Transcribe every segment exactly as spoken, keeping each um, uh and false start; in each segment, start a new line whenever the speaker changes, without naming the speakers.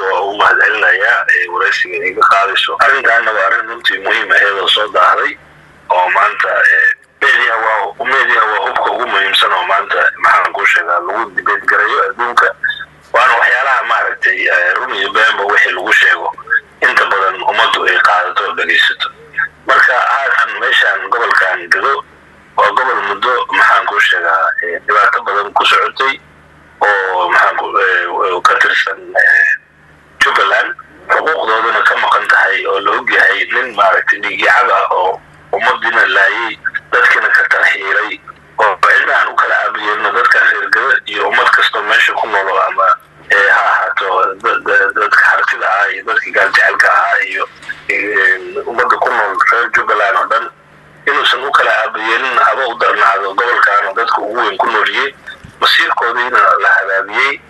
oo u mahadcelinaya waraysiga iga qaadayso arrintaana waa arrin runtii muhiim ah oo soo daahday oo maanta media waa media waa hubka ugu muhiimsan oo maanta maxaan ku sheegaa lagu dibad garayo adduunka waana waxyaalaha maaragtay run iyo beenba wixii lagu sheego inta badan ummaddu ay qaadato oo dhageysato marka haatan meeshaan gobolkan Gado waa gobol muddo maxaan ku sheegaa dhibaato badan ku socotay oo maxaan ku ka tirsan Jubbaland xuquuqdoodana ka maqan tahay oo la og yahay nin maaragtay dhiigyaab ah oo ummadina laayay dadkina ka tarxiiray oo baydaan u kala caabiyeen dadka reer Gado iyo ummad kasta meesha ku nool ama ee ha ahaato dadka hartida ah iyo dadka gaaljecelka ah iyo ummadda ku nool reer Jubbaland oo dhan inuusan u kala caabiyeen haba u darnaado gobolkan dadka ugu weyn ku nooliyay masiirkoodiina la hadaabiyay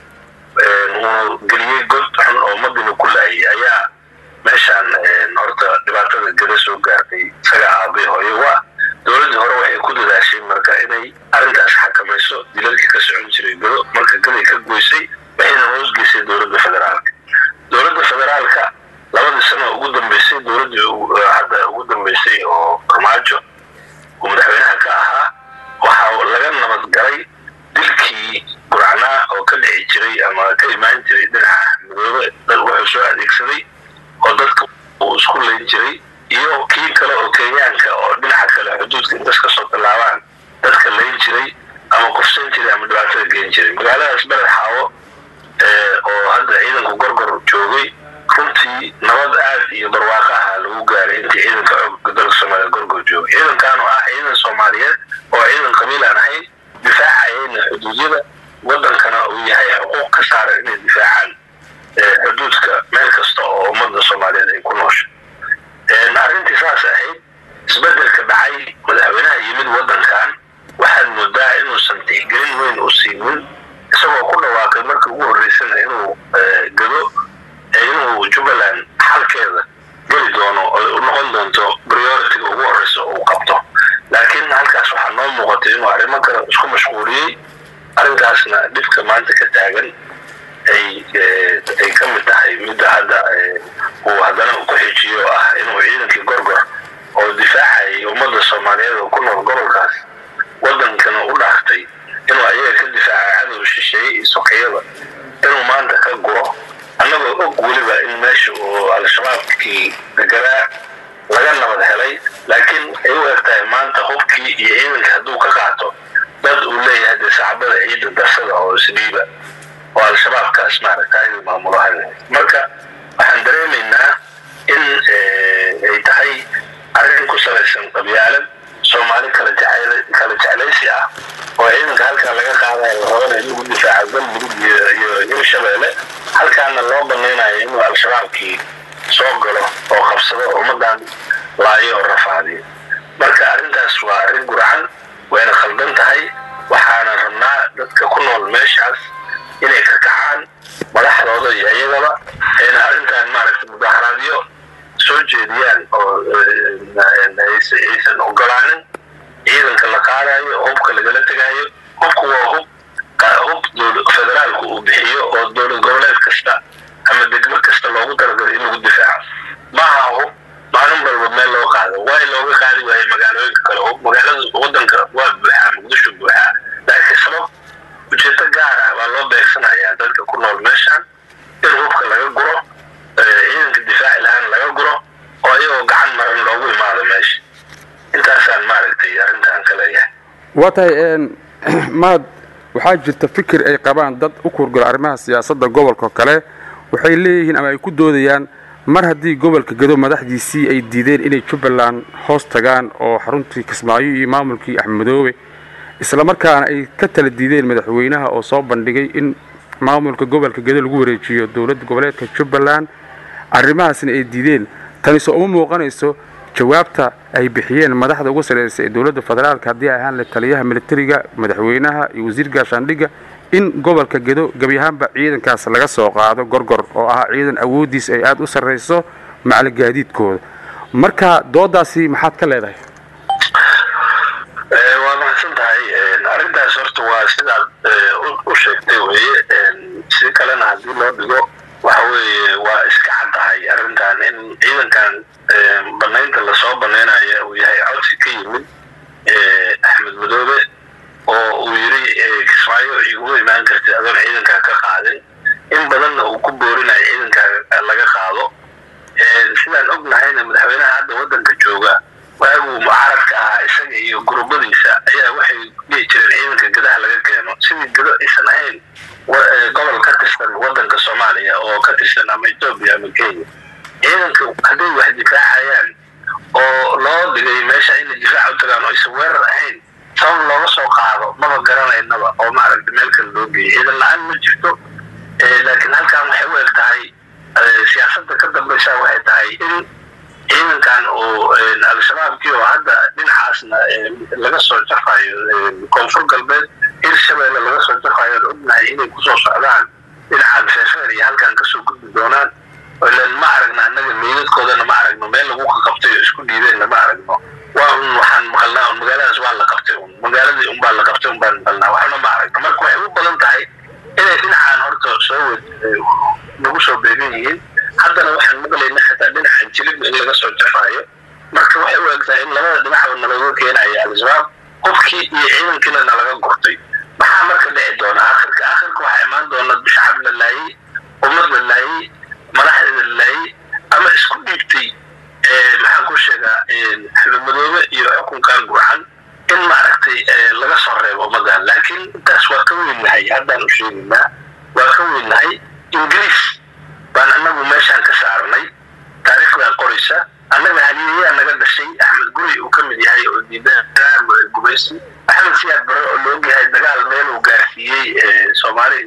oo galiyay god xun oo ummadina ku laayay ayaa meeshaan horta dhibaatada Gado soo gaartay saga aabe hooyo waa dowladda hore waxay ku dadaashay marka inay arrintaas xakamayso dilalka ka socon jiray Gado marka Gado ka goysay waxayna hoos geysay dowladda federaalka dowladda federaalka labada sano ugu dambeysay dowladda hadda ugu dambeysay oo Farmaajo oo madaxweynaha ka ahaa waxa laga nabad galay dilkii Qur'aana oo ka dhici jiray ama ka imaan jiray dhinaca midoobe dad wuxuu soo adeegsaday oo dadka uu isku leeyin jiray iyo kii kale oo Kenyaanka oo dhinaca kale xuduudka intaas ka soo bilaabaan dadka leeyin jiray ama qofsan jiray ama dhibaatada geen jiray magaaladaas Beled Xaawo oo hadda ciidanku gorgor joogay runtii nabad aad iyo barwaaqo ah lagu gaaray intii ciidanka dalka Soomaaliya gorgor joogay ciidankan oo ah ciidan Soomaaliyeed oo ciidan qabiil aan ahayn difaacayna xuduudada wadankana uu yahay xuquuq ka saaran inay difaacaan xuduudka meel kasta oo ummadda Soomaaliyeed ay ku nooshahay arrintii saas ahayd isbedelka dhacay madaxweynaha yimid wadankan waxaan moodaa inuusan tixgelin weyn u siinin isagoo ku dhawaaqay markii ugu horreysay inuu Gado inuu Jubbaland xalkeeda geli doono oo noqon doonto priority ugu horreysa oo qabto laakiin halkaas waxaa noo muuqatay inuu arrimo kale isku mashquuliyay arrintaasna dhibka maanta ka taagan ay ay ka mid tahay midda hadda uu haddana ku xijiyo ah inuu ciidankii gorgor oo difaacay ummadda Soomaaliyeed oo ku nool gobolkaas wadankana u dhaaftay inuu ayaga ka difaacay cadow shisheeye soqiyada inuu maanta ka guro annagoo og weliba in meesha oo al-shabaabkii deganaa laga nabad helay laakiin ay u egtahay maanta hubkii iyo ciidanka hadduu ka qaato dad uu leeyahay dee saxaabada ciidan darsada oo isdhiiba oo al-shabaabkaas maaragtay maamulaha marka waxaan dareemaynaa in ay tahay arrin ku salaysan qabyaalad Soomaali kala jecel kala jeclaysi ah oo ciidanka halka laga qaadayo rabana in lagu difaaco galmudug iyo Hirshabeelle halkaana loo baneynayo inuu al-shabaabkii soo galo oo qabsado ummadan laayo rafaadiyo marka arrintaas waa arrin gurcan wayna khaldan tahay waxaana rabnaa dadka ku nool meeshaas inay ka kacaan madaxdooda iyo iyagaba ayna arrintan maaragtay mudaharaadyo soo jeediyaan oo aysan ogolaanin ciidanka la qaadayo hubka lagala tagayo hubku waa hub hub dowladda federaalku uu bixiyo oo dowlad goboleed kasta ama degmo kasta loogu talagalay in lagu difaaco maaha hub maalin walba meel loo qaado waa looga qaadi waayo magaalooyinka kale hub magaalada wadanka waa buuxaa Muqdisho buuxaa laakiin sabab ujeedo gaar ah waa loo beegsanayaa dadka ku nool meeshaan in hubka laga guro ciidanka difaaci lahaan laga guro oo ayagoo gacan maran loogu imaado meesha intaasaan maaragtay arrintan kale yahay
waa tahay maad waxaa jirta fikir ay qabaan dad u kurgala arrimaha siyaasadda gobolka kale waxay leeyihiin ama ay ku doodayaan mar haddii gobolka Gado madaxdiisii ay diideen inay Jubbaland hoos tagaan oo xaruntii Kismaayo iyo maamulkii Axmedoobe isla markaana ay ka tala diideen madaxweynaha oo soo bandhigay in maamulka gobolka Gado lagu wareejiyo dowladda goboleedka Jubbaland arrimahaasna ay diideen tani soo uma muuqanayso jawaabta ay bixiyeen madaxda ugu sareysay ee dowladda federaalka haddii ay ahaan la taliyaha militariga madaxweynaha iyo wasiir gaashaandhigga in gobolka Gado gabi ahaanba ciidankaas laga soo qaado gorgor oo ah ciidan awoodiis ay aad u sareyso macal gaadiidkooda marka doodaasi maxaad ka leedahay
ee waa mahadsan tahay arrintaas horta waa sidaad u sheegtay weeye si kalena haddii loo dhigo waxa weeye kismaayo iguma imaan kartid adoon ciidankaa ka qaadin in badanna uu ku boorinayo ciidankaa laga qaado sidaan ognahayna madaxweynaha hadda waddanka jooga waaguu mucaaradka ahaa isaga iyo gurubadiisa ayaa waxay dhihi jireen ciidanka gadaha laga keeno sidii gado aysan ahayn gobol ka tirsan waddanka soomaaliya oo ka tirsan ama etoobiya ama kenya ciidanka hadday wax difaacayaan oo loo dhigay meesha inay difaac u tagaan oo aysan weerar ahayn sabab looga soo qaado maba garanaynaba oo maaragta meel kale loo geeyay ciidan la-aan ma jirto laakiin halkan waxay u eg tahay siyaasadda ka dambaysa waxay tahay in ciidankan oo al-shabaabkii oo hadda dhinacaasna laga soo jafayo koonfur galbeed hirshabeelle laga soo jafayo ognahay inay kusoo socdaan dhinacan feefeer iyo halkan kasoo gudbi doonaan ilan ma aragna annaga meydadkoodana ma aragno meel lagu qabtay oo isku dhiibeenna ma aragno waa un waxaan maqalnaa un magaaladaas waa la qabtay un magaaladii unbaa la qabtay un baan maqalnaa waxna ma aragno marka waxay u badan tahay inay dhinacaan horta soo wed nagu soo beegan yihiin haddana waxaan maqlayna xitaa dhinacan jilib in laga soo jafaayo marka waxay u egtahay in labada dhinacba nalaga keenaya al-shabaab qofkii iyo ciidankiina nalaga gurtay maxaa marka dhici doona akhirka akhirka waxaa imaan doona shacab la laayey ummad la laayey madaxda la laayey ama isku dhiibtay maxaan ku sheegaa xilib madoobe iyo xukunkan gurxan in maaragtay laga soo reebo ummadan laakiin intaas waa ka weynnahay haddaan u sheegaynaa waa ka weynnahay ingiriis baan annagu meeshaan ka saarnay taariikhdaa qoraysa annaga haliyayaa naga dhashay axmed guri uu ka mid yahay oo diidan gumaysi axmed siyaad bare oo loogyahay dagaal meel uu gaarsiiyey soomaali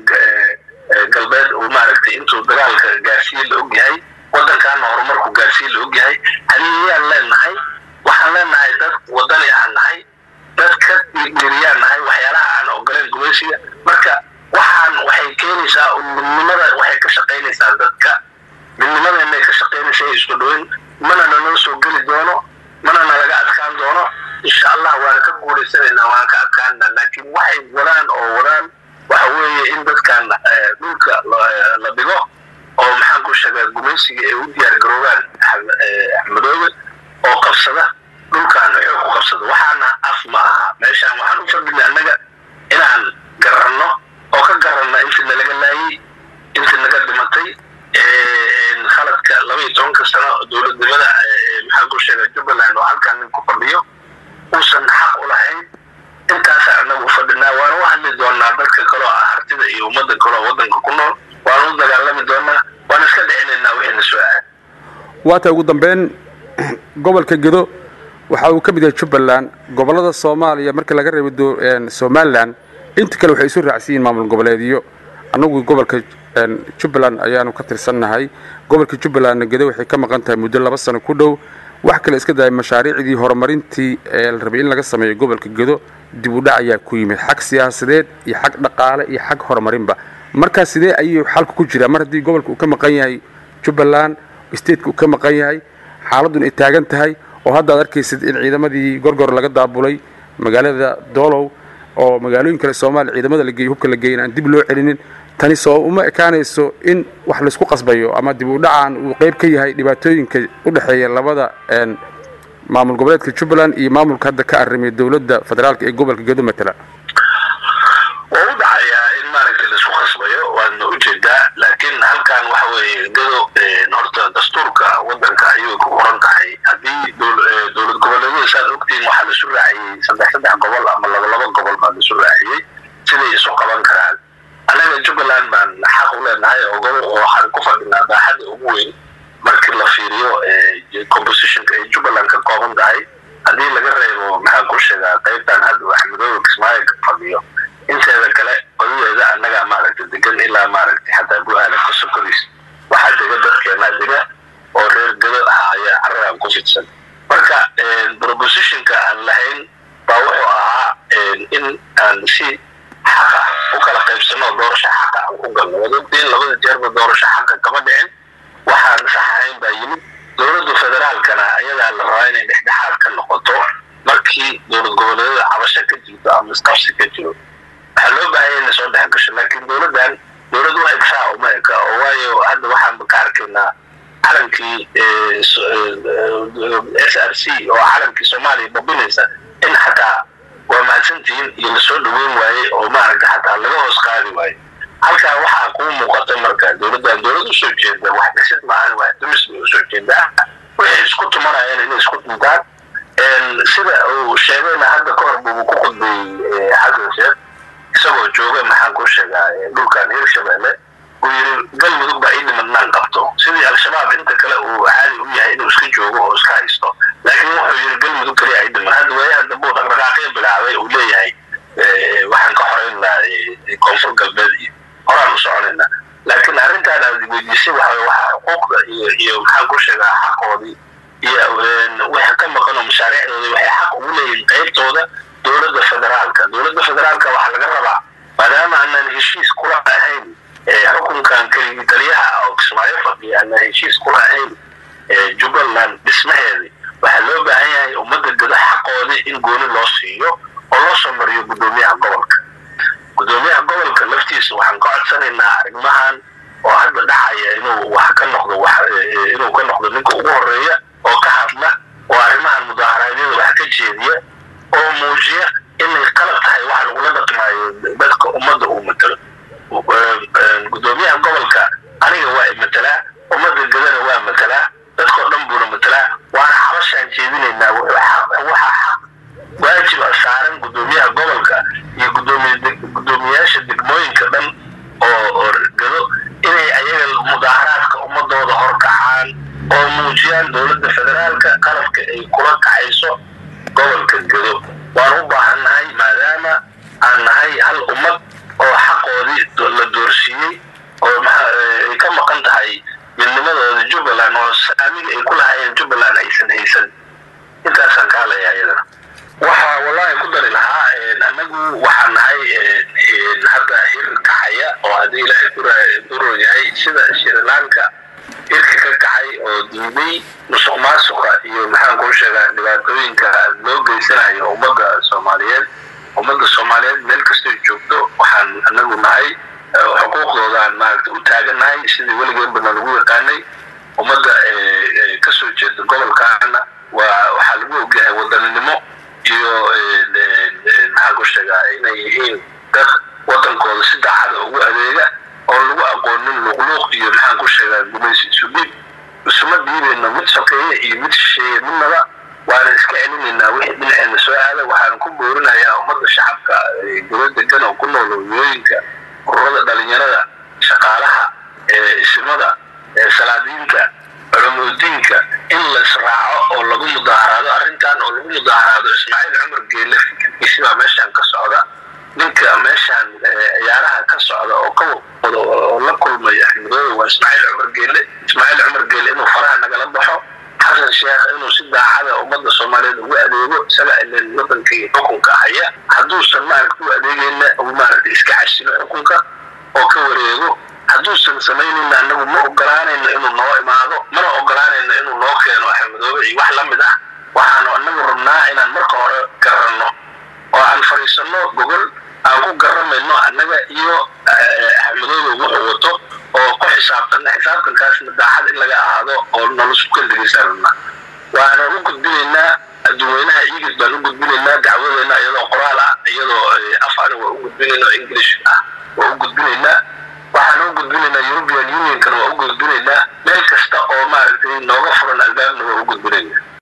galbeed uu maaragtay intuu dagaalka gaarsiiyey la ogyahay waddankaana horumarku gaarsiiyey la ogyahay haliyayaan leenahay waxaan leenahay dad waddani aan nahay dad ka dhiiriyaan nahay waxyaalaha aan ogoleen gumaysiga marka waxaan waxay keenaysaa midnimada waxay ka shaqaynaysaa dadka midnimadeenay ka shaqaynaysaa isku dhaweyn mana nanoo soo geli doono mana nalaga adkaan doono insha allah waana ka guuraysanaynaa waana ka adkaanaa laakiin waxay wadaan oo wadaan waxa weeye in dadkan dhulka la dhigo oo maxaan ku sheegaa gumaysiga ay u diyaar garoobaan axmedoobe oo qabsada dhulkaan xoog ku qabsada waxaana af ma aha meeshaan waxaan u fadhina annaga inaan garanno oo ka garanna intii nalaga laayey intii naga dhimatay khaladka laba iyo tobanka sano dowladnimada maxaan ku sheegaa jubbaland oo halkan nin ku fadhiyo uusan xaq u lahayn intaasaan annaga u fadhinaa waana u hadli doonaa dadka kaloo ah hartida iyo ummadda kaloo waddanka ku nool waana u dagaalami doonaa waana iska dhicinaynaa wixii na soo aad
waata ugu dambeyn gobolka gedo waxa uu ka mid yahay jubbaland gobollada soomaaliya marka laga reebo somalilan inta kale waxay isu raacsiyiin maamul goboleedyo annagu gobolka jubbaland ayaanu ka tirsannahay gobolka jubbalandna gedo waxay ka maqan tahay muddo laba sano ku dhow wax kale iska daayay mashaariicdii horumarintii ee la rabay in laga sameeyo gobolka gedo dib u dhac ayaa ku yimid xag siyaasadeed iyo xag dhaqaale iyo xag horumarinba marka sidee ayuu xalku ku jiraa mar haddii gobolka uu ka maqan yahay jubbaland stateku uu ka maqan yahay xaaladun ay taagan tahay oo hadda aad arkaysid in ciidamadii gorgor laga daabulay magaalada doolow oo magaalooyin kale soomaaliya ciidamada la geeyey hubka la geeyay aan dib loo celinin tani soo uma ekaanayso in wax laysku qasbayo ama dib u dhacaan uu qayb ka yahay dhibaatooyinka u dhexeeya labada maamul goboleedka jubbaland iyo maamulka hadda ka arrimay dowladda federaalka ee gobolka gedo matala
waa u dhacayaa in maaragtay laisku qasbayo waadna u jeedaa laakiin halkan waxa weeye gedo horta dastuurka waddanka ayay ku qoran tahay haddii dowlad goboleedyada saad ogtiin waxaa laisu raaciyey saddex saddex gobol ama laba laba gobol baa laisu raaciyey siday isu qaban karaan annaga jubbaland baan xaq u leenahay oo gobol oo waxaan ku fadhinaa baaxadda ugu weyn markii la fiiriyo compositionka ay jubbaland ka kooban tahay haddii laga reebo maxaan ku sheegaa qaybtan hadda axmedoobe kismaayo ka fadhiyo inteeda kale odadeeda annagaa maaragtay degan ilaa maaragtay xataa bu-aala ka sokodiis waxaa dega dadkeena dega oo reer gedo ah ayaa carradan ku fidsan marka propositionka aan lahayn baa wuxuu ahaa in aan si xaqa u kala qaybsano doorasha xaqa aan ku galno wadadeen labada jeerba doorasha xaqa kama dhicin waxaan sax ahayn baa yimid dowladda federaalkana ayadaa la rabaa inay dhexdhexaad ka noqoto markii dowlad goboleedyada cabasho ka jirto ama isqabsi ka jiro waxaa loo baahanya inay soo dhex gasho laakiin dowladdan dowlad u eg saa uma eka oo waayo hadda waxaanba ka arkaynaa calankii s r c oo calankii soomaaliya babinaysa in xataa waa mahadsantihiin iyo lasoo dhaweyn waaye oo maaragta xataa laga usoo jeeda wax dhisid maahan wax dumis bay usoo jeedaa waxay isku tumanayaan inay isku dhintaan sida uu sheegayna hadda ka hor buu ku qodbay xasan sheekh isagoo jooga maxaan ku sheegaa dhulkan Hirshabelle uu yiri galmudug baa in madnaan qabto sidii al-shabaab inta kale uu caadi u yahay inuu iska joogo oo iska haysto laakiin wuxuu yiri galmudug kaliya ay dhiman hadda way hadda buu dhaqdhaqaaqyo bilaabay uu leeyahay waxaan ka xoreynaa koonfur galbeed iyo horaan u soconayna laakiin arrintaan aad weydiisay waxa waxa xuquuqda iyo iyo maxaan ku sheegaa xaqoodii iyo waxa ka maqan oo mashaariicdooda waxay xaq ugu leeyihiin qaybtooda dowladda federaalka dowladda federaalka waxa laga rabaa maadaama aanan heshiis kula ahayn xukunkan kaliya taliyaha oo Kismaayo fadhiya aanan heshiis kula ahayn Jubbaland dhismaheedii waxa loo baahan yahay ummadda dad xaqoodii in gooni loo siiyo oo loo soo mariyo gudoomiyaha gobolka gudoomiyaha gobolka laftiisa waxaan ka codsanaynaa arrimahan oo hadda dhacaya inuu wax ka noqdo wax inuu ka noqdo ninka ugu horeeya oo ka hadla oo arrimahan mudaharaadyada wax ka jeediya oo muujiya inay qalad tahay wax lagu la dhaqmaayo dadka ummadda uu matalo gudoomiyaha gobolka aniga waa matalaa ummadda gadana waa matalaa dadka dhan buuna matalaa waana xabashaan jeedinaynaa waxa waajib saaran gudoomiyaha gobolka iyo gudoomiyaasha degmooyinka dhan oo gado inay ayaga mudaharaadka ummadooda horkacaan oo muujiyaan dowladda federaalka qalabka ay kula kacayso gobolka gado waan u baahannahay maadaama aan nahay hal ummad oo xaqoodii la doorsiiyey oo ay ka maqan tahay midnimadooda Jubbaland oo saamiga ay ku lahaayeen Jubbaland aysan haysan intaasaan ka hadlayaa iyadana waxa wallahi ku dari lahaa anagu waxaan nahay hadda hir kacaya oo hadii ilaahay ku rooyahay sida Sri Lanka hirka ka kacay oo diiday musuqmaasuqa iyo maxaan ku sheegaa dhibaatooyinka loo geysanayo ummadda Soomaaliyeed ummadda Soomaaliyeed meel kasta ay joogto waxaan anagu nahay xuquuqdooda maaragtay u taaganahay sidii weligeed bana lagu yaqaanay ummadda ka soo jeeda gobolkaana waa waxa lagu ogyahay wadaninimo iyo maxaan ku sheegaa inay yihiin dad wadankooda si daacad ugu adeega oo lagu aqoonin luqluuq iyo maxaan ku sheegaa gumaysi isu dhiib isuma dhiibeyna mid shaqeeya iyo mid shisheeye midnaba waana iska celinaynaa wixii dhinaceena soo aada waxaan ku boorinayaa ummadda shacabka dowlad degan oo ku nool hooyooyinka ururada dhalinyarada shaqaalaha isimada salaadiinta culumoodiinka in la israaco oo lagu mudaaharaado arrintan oo lagu mudaaharaado Ismaaciil Cumar Geelle fikirkiisa baa meeshan ka socda ninka meeshan ciyaaraha ka socda oo ka wada oo la kulmay Axmedooda waa Ismaaciil Cumar Geelle Ismaaciil Cumar Geelle inuu faraha nagala baxo xasan sheekh inuu si daacada ummadda Soomaaliyeed ugu adeego isaga in wadankii xukunka haya hadduusan maaragtay u adeegayna uu maaragtay iska xasilo xukunka oo ka wareego hadduusan samaynayna anagu ma ogolaanayno inuu noo imaado mana ogolaanayno inuu noo keeno Axmedooda iyo wax la mid ah waxaanu anagu rabnaa inaan marka hore garanno oo aan fariisano gogol aan ku garanayno annaga iyo Axmedooda wuxuu wato oo ku xisaabtan xisaabtankaasna daacad in laga ahaado oo noloshu ka dhigaysanna waana u gudbinaynaa dadweynaha iigid baan u gudbinaynaa dacwadeena iyadoo qoraal ah iyadoo afaan waa u gudbinaynaa English ah waa u gudbinaynaa waxaan u gudbinaynaa European Union kan waa u gudbinaynaa meel kasta oo maaragtay nooga furan albaabna waa u gudbinaynaa